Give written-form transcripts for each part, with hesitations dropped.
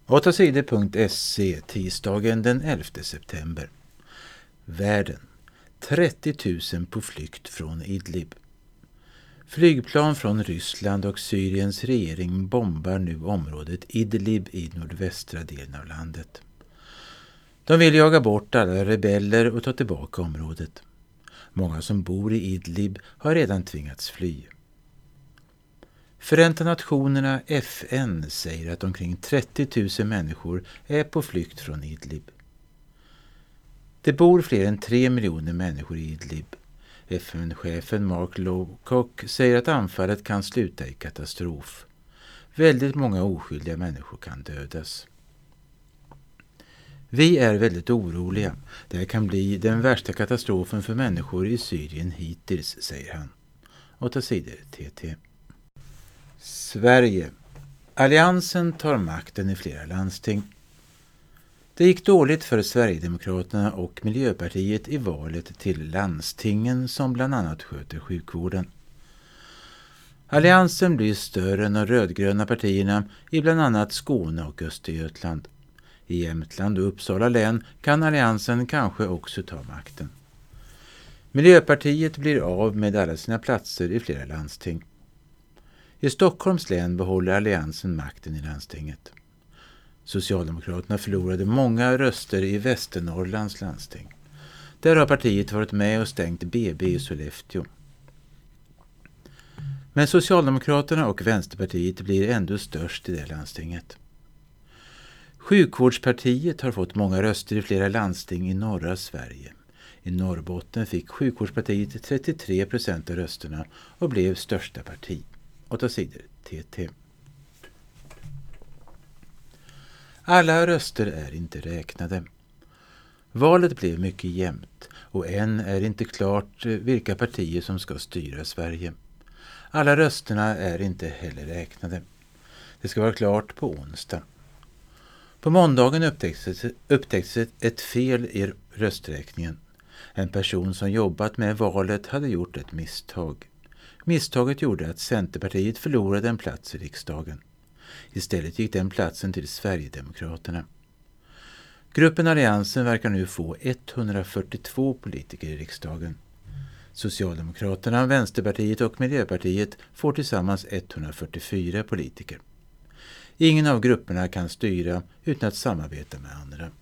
8sidor.se tisdagen den 11 september. Världen. 30 000 på flykt från Idlib. Flygplan från Ryssland och Syriens regering bombar nu området Idlib i nordvästra delen av landet. De vill jaga bort alla rebeller och ta tillbaka området. Många som bor i Idlib har redan tvingats fly. Förenta nationerna FN säger att omkring 30 000 människor är på flykt från Idlib. Det bor fler än 3 miljoner människor i Idlib. FN-chefen Mark Lowcock säger att anfallet kan sluta i katastrof. Väldigt många oskyldiga människor kan dödas. Vi är väldigt oroliga. Det här kan bli den värsta katastrofen för människor i Syrien hittills, säger han. 8 sidor TT. Sverige. Alliansen tar makten i flera landsting. Det gick dåligt för Sverigedemokraterna och Miljöpartiet i valet till landstingen som bland annat sköter sjukvården. Alliansen blir större än de rödgröna partierna i bland annat Skåne och Östergötland. I Jämtland och Uppsala län kan alliansen kanske också ta makten. Miljöpartiet blir av med alla sina platser i flera landsting. I Stockholms län behåller alliansen makten i landstinget. Socialdemokraterna förlorade många röster i Västernorrlands landsting. Där har partiet varit med och stängt BB i Sollefteå. Men Socialdemokraterna och Vänsterpartiet blir ändå störst i det landstinget. Sjukvårdspartiet har fått många röster i flera landsting i norra Sverige. I Norrbotten fick Sjukvårdspartiet 33% av rösterna och blev största parti. 8 sidor TT. Alla röster är inte räknade. Valet blev mycket jämnt och än är inte klart vilka partier som ska styra Sverige. Alla rösterna är inte heller räknade. Det ska vara klart på onsdag. På måndagen upptäcktes ett fel i rösträkningen. En person som jobbat med valet hade gjort ett misstag. Misstaget gjorde att Centerpartiet förlorade en plats i riksdagen. Istället gick den platsen till Sverigedemokraterna. Gruppen Alliansen verkar nu få 142 politiker i riksdagen. Socialdemokraterna, Vänsterpartiet och Miljöpartiet får tillsammans 144 politiker. Ingen av grupperna kan styra utan att samarbeta med andra.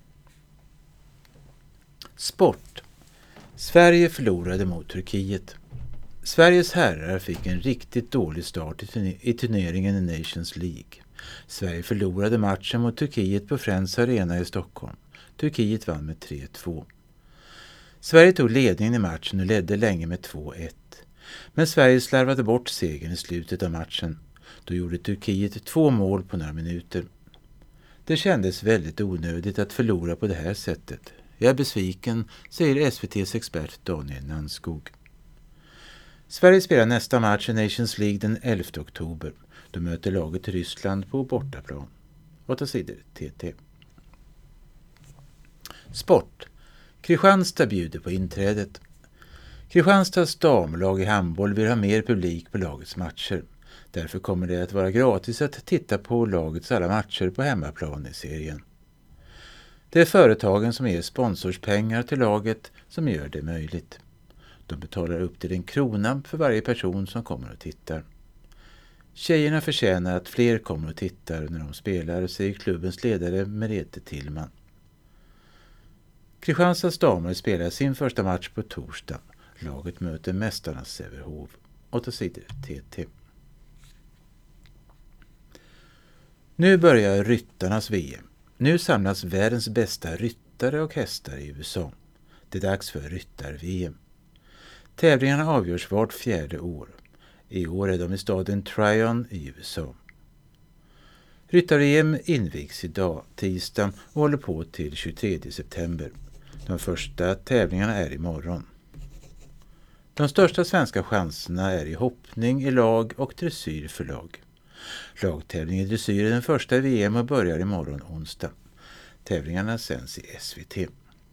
Sport. Sverige förlorade mot Turkiet. Sveriges herrar fick en riktigt dålig start i turneringen i Nations League. Sverige förlorade matchen mot Turkiet på Friends Arena i Stockholm. Turkiet vann med 3-2. Sverige tog ledningen i matchen och ledde länge med 2-1. Men Sverige slarvade bort segern i slutet av matchen. Då gjorde Turkiet 2 mål på några minuter. Det kändes väldigt onödigt att förlora på det här sättet. Jag är besviken, säger SVT:s expert Daniel Nannskog. Sverige spelar nästa match i Nations League den 11 oktober. Då möter laget Ryssland på bortaplan. 8 sidor TT. Sport. Kristianstad bjuder på inträdet. Kristianstads damlag i handboll vill ha mer publik på lagets matcher. Därför kommer det att vara gratis att titta på lagets alla matcher på hemmaplan i serien. Det är företagen som ger sponsorspengar till laget som gör det möjligt. De betalar upp till 1 krona för varje person som kommer och tittar. Tjejerna förtjänar att fler kommer och tittar när de spelar, säger klubbens ledare Merete Tillman. Kristianstads damer spelar sin första match på torsdag. Laget möter mästarnas Sävehof. 8 sidor TT. Nu börjar ryttarnas VM. Nu samlas världens bästa ryttare och hästar i USA. Det är dags för ryttar-VM. Tävlingarna avgörs vart 4:e år. I år är de i staden Tryon i USA. Ryttar-VM invigs idag, tisdag, och håller på till 23 september. De första tävlingarna är imorgon. De största svenska chanserna är i hoppning, i lag och dressyr för lag. Lagtävling i dressyr är den första i VM och börjar imorgon onsdag. Tävlingarna sänds i SVT.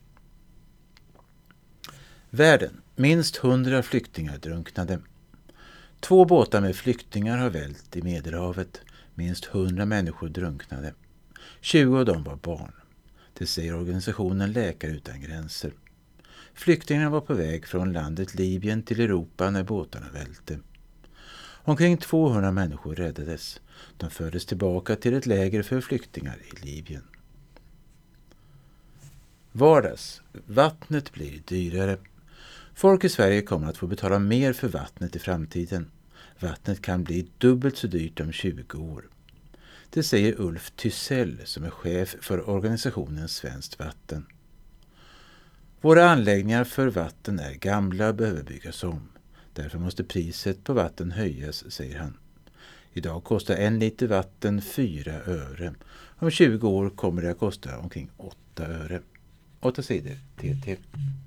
Världen. Minst 100 flyktingar drunknade. 2 båtar med flyktingar har vält i Medelhavet. Minst 100 människor drunknade. 20 av dem var barn. Det säger organisationen Läkare utan gränser. Flyktingarna var på väg från landet Libyen till Europa när båtarna välte. Omkring 200 människor räddades. De fördes tillbaka till ett läger för flyktingar i Libyen. Vardags. Vattnet blir dyrare. Folk i Sverige kommer att få betala mer för vattnet i framtiden. Vattnet kan bli dubbelt så dyrt om 20 år. Det säger Ulf Tysell som är chef för organisationen Svenskt vatten. Våra anläggningar för vatten är gamla och behöver byggas om. Därför måste priset på vatten höjas, säger han. Idag kostar 1 liter vatten 4 öre. Om 20 år kommer det att kosta omkring 8 öre. 8 sidor TT.